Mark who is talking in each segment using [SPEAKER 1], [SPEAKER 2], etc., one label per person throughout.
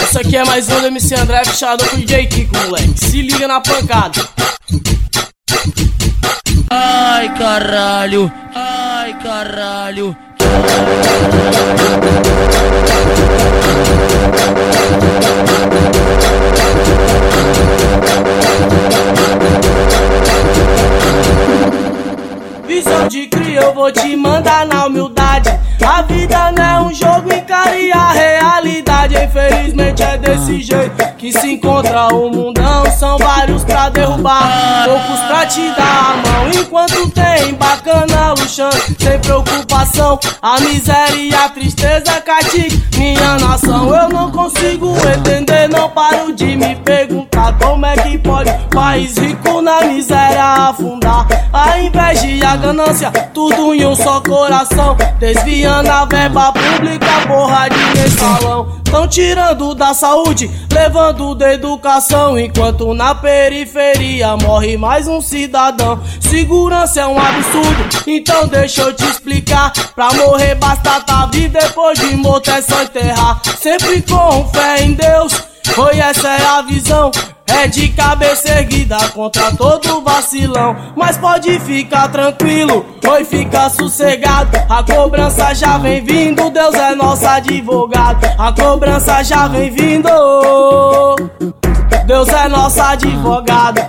[SPEAKER 1] Isso aqui é mais um do MC André fechado com o DJ Kiko, moleque. Se liga na pancada.
[SPEAKER 2] Ai caralho, ai caralho.
[SPEAKER 1] Visão de cria, eu vou te mandar na humildade. A vida não é um jogo, encare a realidade. Infelizmente é desse jeito que se encontra o mundão. São vários pra derrubar, poucos pra te dar a mão. Enquanto tem bacana luxando, sem preocupação, a miséria e a tristeza castiga minha nação. Eu não consigo entender, não paro de me perguntar como é que pode país rico na miséria afundar. A inveja e a ganância, tudo em um só coração, desviando a verba pública, porra de salão. Tão tirando da saúde, levando da educação, enquanto na periferia morre mais um cidadão. Segurança é um absurdo, então deixa eu te explicar. Pra morrer basta tá vivo, depois de morto é só enterrar. Sempre com fé em Deus, foi essa é a visão. É de cabeça erguida contra todo vacilão. Mas pode ficar tranquilo, oi, fica sossegado. A cobrança já vem vindo, Deus é nosso advogado. A cobrança já vem vindo, Deus é nosso advogado.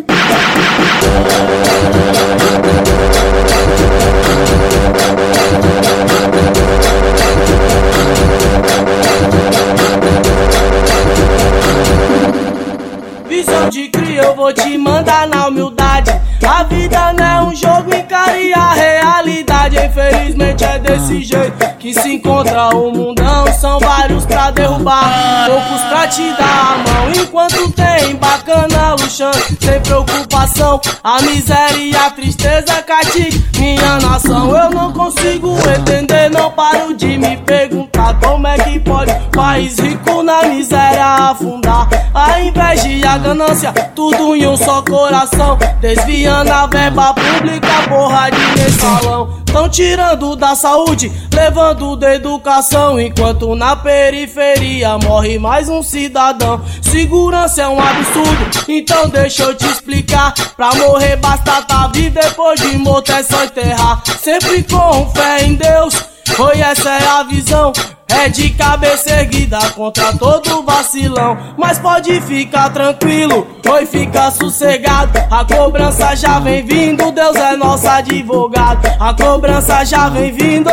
[SPEAKER 1] Visão de cria, eu vou te mandar na humildade. A vida não é um jogo, encare a realidade. Infelizmente é desse jeito que se encontra o mundão. São vários pra derrubar, poucos pra te dar a mão. Enquanto tem bacana luxando, sem preocupação, a miséria e a tristeza castiga minha nação. Eu não consigo entender, não paro de me perguntar como é que pode país rico na miséria afundar. A inveja e a ganância, tudo em um só coração, desviando a verba pública, porra de salão. Tão tirando da saúde, levando da educação, enquanto na periferia morre mais um cidadão. Segurança é um absurdo, então deixa eu te explicar. Pra morrer basta tá vivo, depois de morto é só enterrar. Sempre com fé em Deus, foi essa é a visão. É de cabeça erguida contra todo vacilão. Mas pode ficar tranquilo, oi, fica sossegado. A cobrança já vem vindo, Deus é nosso advogado. A cobrança já vem vindo,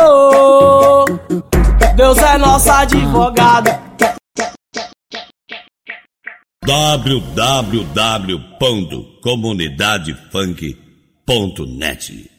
[SPEAKER 1] Deus é nosso advogado.
[SPEAKER 3] www.comunidadefunk.net